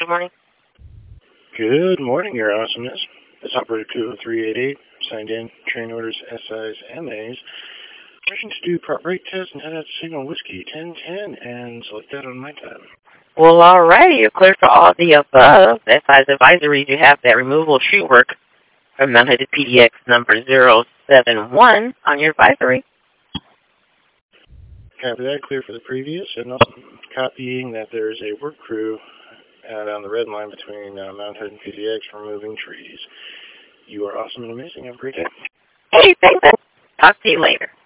Good morning. Good morning, Your Awesomeness. This operator 20388 signed in, train orders SIs and A's. Permission to do prop brake test and head out to signal whiskey 1010 and select that on my time. Well, all right. You're clear for all the above. SI's advisories, you have that removal shoot work from Mount Hood PDX number 071 on your advisory. Copy that, clear for the previous, and also copying that there is a work crew out on the red line between Mount Hood and PDX removing trees. You are awesome and amazing. Have a great day. Hey, thanks. Talk to you later.